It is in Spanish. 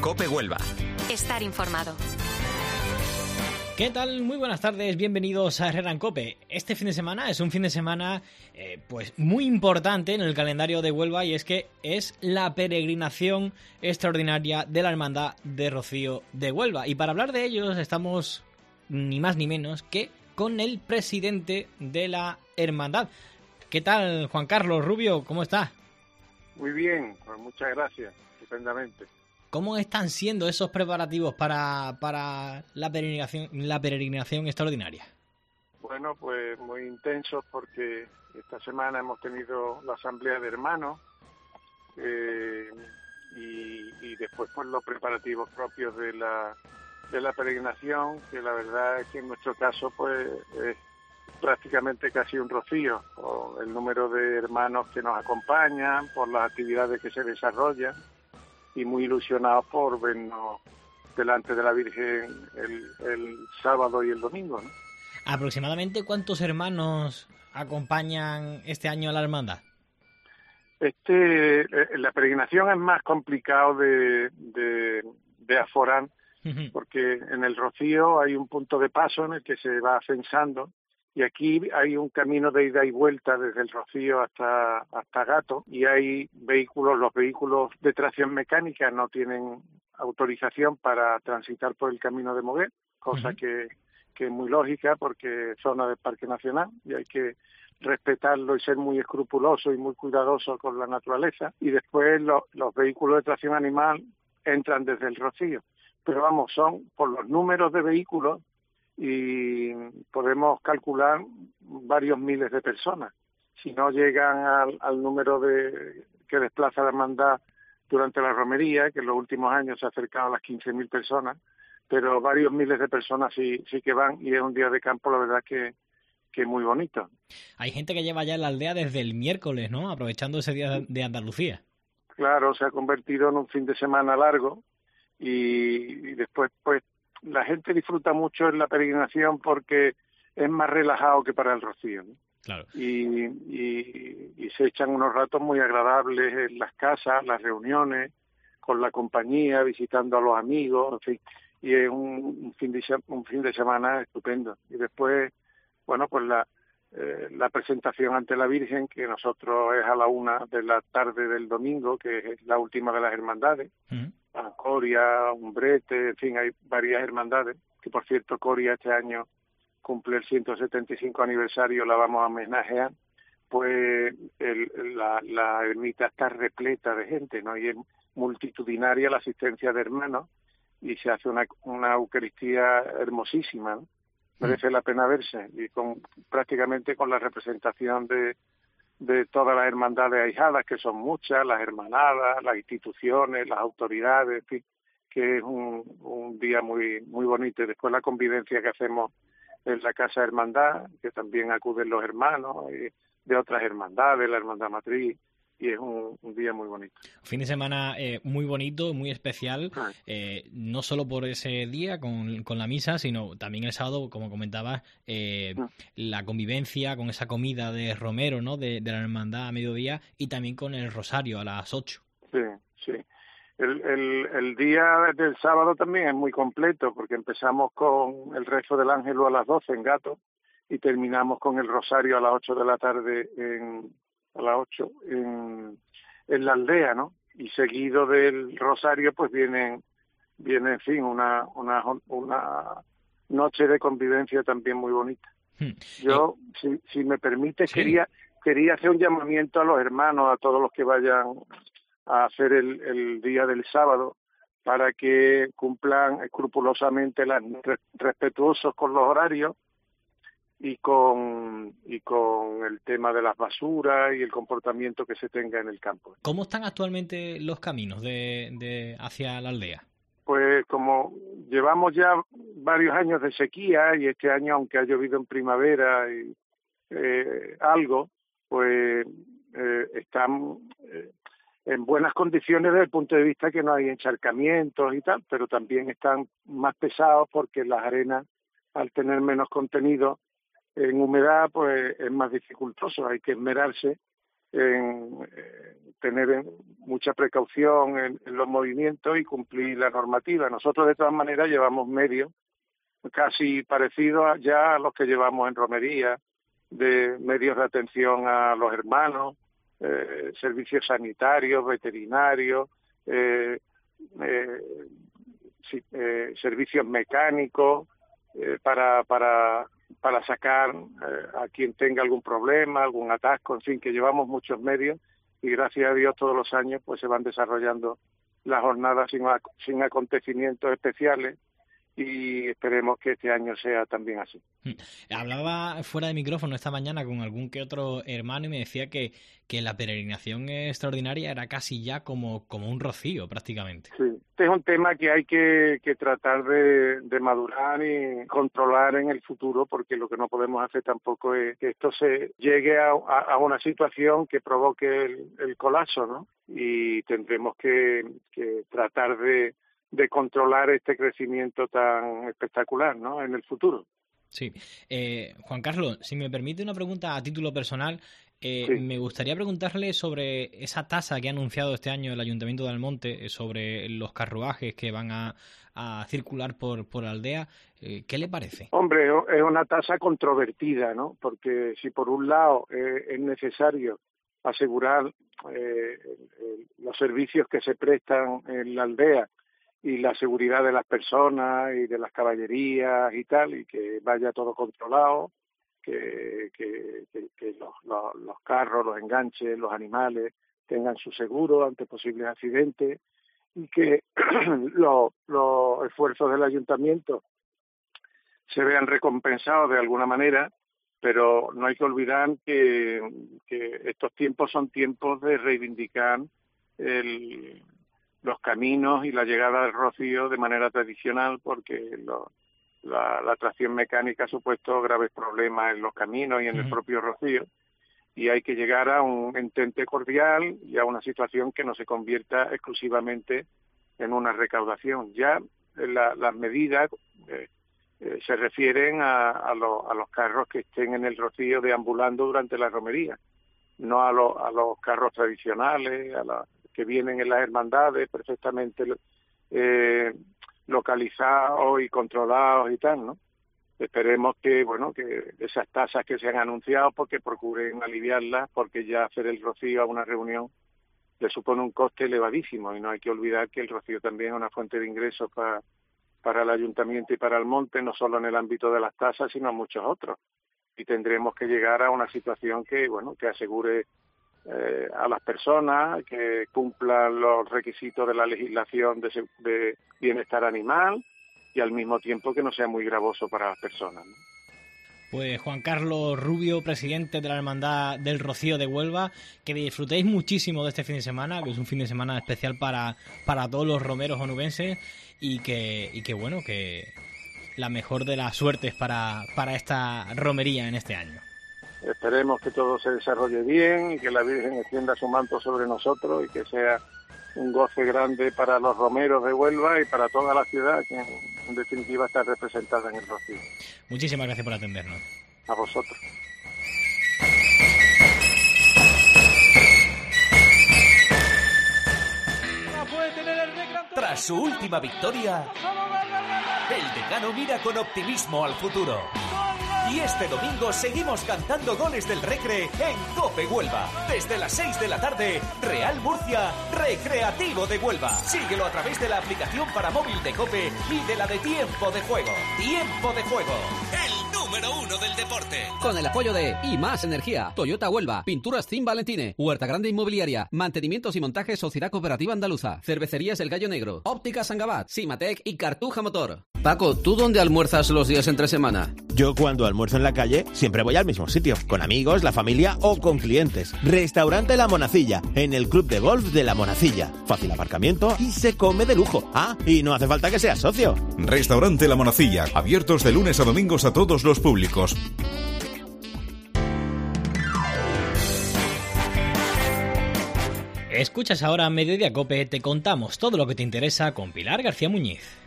COPE Huelva. Estar informado. ¿Qué tal? Muy buenas tardes, bienvenidos a Herrera en COPE. Este fin de semana es un fin de semana pues muy importante en el calendario de Huelva, y es que es la peregrinación extraordinaria de la Hermandad de Rocío de Huelva. Y para hablar de ellos estamos ni más ni menos que con el presidente de la hermandad. ¿Qué tal, Juan Carlos Rubio? ¿Cómo está? Muy bien, pues muchas gracias, estupendamente. ¿Cómo están siendo esos preparativos para la peregrinación extraordinaria? Bueno, pues muy intensos, porque esta semana hemos tenido la asamblea de hermanos y después pues los preparativos propios de la peregrinación, que la verdad es que en nuestro caso pues es prácticamente casi un rocío, por el número de hermanos que nos acompañan, por las actividades que se desarrollan, y muy ilusionados por vernos delante de la Virgen el sábado y el domingo, ¿no? ¿Aproximadamente cuántos hermanos acompañan este año a la hermandad? La peregrinación es más complicado de aforar, porque en el Rocío hay un punto de paso en el que se va censando, y aquí hay un camino de ida y vuelta desde el Rocío hasta Gato, y hay los vehículos de tracción mecánica no tienen autorización para transitar por el camino de Moguer, cosa que es muy lógica, porque es zona del Parque Nacional y hay que respetarlo y ser muy escrupuloso y muy cuidadoso con la naturaleza. Y después los vehículos de tracción animal entran desde el Rocío. Pero vamos, son por los números de vehículos, y podemos calcular varios miles de personas. Si no llegan al número que desplaza la hermandad durante la romería, que en los últimos años se ha acercado a las 15.000 personas, pero varios miles de personas sí que van, y es un día de campo, la verdad que es muy bonito. Hay gente que lleva ya en la aldea desde el miércoles, ¿no? Aprovechando ese día de Andalucía. Claro, se ha convertido en un fin de semana largo, y después pues la gente disfruta mucho en la peregrinación porque es más relajado que para el Rocío, ¿no? Claro. Y se echan unos ratos muy agradables en las casas, las reuniones, con la compañía, visitando a los amigos, en fin, y es un fin de semana estupendo. Y después, bueno, pues la presentación ante la Virgen, que nosotros es a la 1 de la tarde del domingo, que es la última de las hermandades. Coria, Umbrete, en fin, hay varias hermandades, que por cierto Coria este año cumple el 175 aniversario, la vamos a homenajear. Pues la ermita está repleta de gente, ¿no? Y es multitudinaria la asistencia de hermanos, y se hace una Eucaristía hermosísima, ¿no? Merece la pena verse, y prácticamente con la representación de todas las hermandades ahijadas, que son muchas, las hermanadas, las instituciones, las autoridades, en fin, que es un día muy muy bonito. Y después la convivencia que hacemos en la Casa Hermandad, que también acuden los hermanos de otras hermandades, la Hermandad Matriz, y es un día muy bonito. Fin de semana muy bonito, muy especial, no solo por ese día con la misa, sino también el sábado, como comentabas, la convivencia con esa comida de Romero, ¿no? de la hermandad a mediodía, y también con el rosario a las 8. Sí. El día del sábado también es muy completo, porque empezamos con el rezo del Ángelo a las 12 en Gato, y terminamos con el rosario a las 8 de la tarde en la aldea, ¿no? Y seguido del rosario pues viene en fin una noche de convivencia también muy bonita. Yo, si me permite, sí, quería hacer un llamamiento a los hermanos, a todos los que vayan a hacer el día del sábado, para que cumplan escrupulosamente, respetuosos con los horarios, y con el tema de las basuras y el comportamiento que se tenga en el campo. ¿Cómo están actualmente los caminos de hacia la aldea? Pues como llevamos ya varios años de sequía, y este año, aunque ha llovido en primavera y algo, pues están en buenas condiciones desde el punto de vista que no hay encharcamientos y tal, pero también están más pesados porque las arenas, al tener menos contenido en humedad, pues es más dificultoso, hay que esmerarse tener mucha precaución en los movimientos y cumplir la normativa. Nosotros de todas maneras llevamos medios casi parecidos ya a los que llevamos en romería, de medios de atención a los hermanos, servicios sanitarios, veterinarios, servicios mecánicos, para sacar a quien tenga algún problema, algún atasco, en fin, que llevamos muchos medios y gracias a Dios todos los años pues se van desarrollando las jornadas sin acontecimientos especiales y esperemos que este año sea también así. Hablaba fuera de micrófono esta mañana con algún que otro hermano y me decía que la peregrinación extraordinaria era casi ya como un rocío prácticamente. Sí, este es un tema que hay que tratar de madurar y controlar en el futuro, porque lo que no podemos hacer tampoco es que esto se llegue a una situación que provoque el colapso, ¿no? Y tendremos que tratar de controlar este crecimiento tan espectacular, ¿no?, en el futuro. Sí. Juan Carlos, si me permite una pregunta a título personal, sí. Me gustaría preguntarle sobre esa tasa que ha anunciado este año el Ayuntamiento de Almonte sobre los carruajes que van a circular por la aldea. ¿Qué le parece? Hombre, es una tasa controvertida, ¿no? Porque si por un lado es necesario asegurar los servicios que se prestan en la aldea y la seguridad de las personas y de las caballerías y tal, y que vaya todo controlado, que los carros, los enganches, los tengan su seguro ante posibles accidentes y que los esfuerzos del ayuntamiento se vean recompensados de alguna manera, pero no hay que olvidar que estos tiempos son tiempos de reivindicar los caminos y la llegada del rocío de manera tradicional, porque la tracción mecánica ha supuesto graves problemas en los caminos y en el propio rocío, y hay que llegar a un entente cordial y a una situación que no se convierta exclusivamente en una recaudación. Ya las medidas se refieren a los carros que estén en el rocío deambulando durante la romería, no a los carros tradicionales, que vienen en las hermandades perfectamente localizados y controlados y tal, ¿no? Esperemos que esas tasas que se han anunciado, porque procuren aliviarlas, porque ya hacer el rocío a una reunión le supone un coste elevadísimo, y no hay que olvidar que el rocío también es una fuente de ingresos para el ayuntamiento y para el monte, no solo en el ámbito de las tasas, sino en muchos otros. Y tendremos que llegar a una situación que asegure a las personas, que cumplan los requisitos de la legislación de bienestar animal y al mismo tiempo que no sea muy gravoso para las personas, ¿no? Pues Juan Carlos Rubio, presidente de la Hermandad del Rocío de Huelva, que disfrutéis muchísimo de este fin de semana, que es un fin de semana especial para todos los romeros onubenses y que la mejor de las suertes para esta romería en este año. Esperemos que todo se desarrolle bien y que la Virgen extienda su manto sobre nosotros y que sea un goce grande para los romeros de Huelva y para toda la ciudad, que en definitiva está representada en el Rocío. Muchísimas gracias por atendernos. A vosotros. Tras su última victoria, el decano mira con optimismo al futuro. Y este domingo seguimos cantando goles del Recre en COPE Huelva. Desde las 6 de la tarde, Real Murcia, Recreativo de Huelva. Síguelo a través de la aplicación para móvil de COPE y de la de Tiempo de Juego. Tiempo de Juego, el número 1 del deporte. Con el apoyo de Y Más Energía, Toyota Huelva, Pinturas Team Valentine, Huerta Grande Inmobiliaria, Mantenimientos y Montajes Sociedad Cooperativa Andaluza, Cervecerías El Gallo Negro, Óptica Sangabat, Simatec y Cartuja Motor. Paco, ¿tú dónde almuerzas los días entre semana? Yo cuando almuerzo en la calle siempre voy al mismo sitio, con amigos, la familia o con clientes. Restaurante La Monacilla, en el Club de Golf de La Monacilla. Fácil aparcamiento y se come de lujo. Ah, y no hace falta que seas socio. Restaurante La Monacilla, abiertos de lunes a domingos a todos los públicos. Escuchas ahora Mediodía Cope, te contamos todo lo que te interesa con Pilar García Muñiz.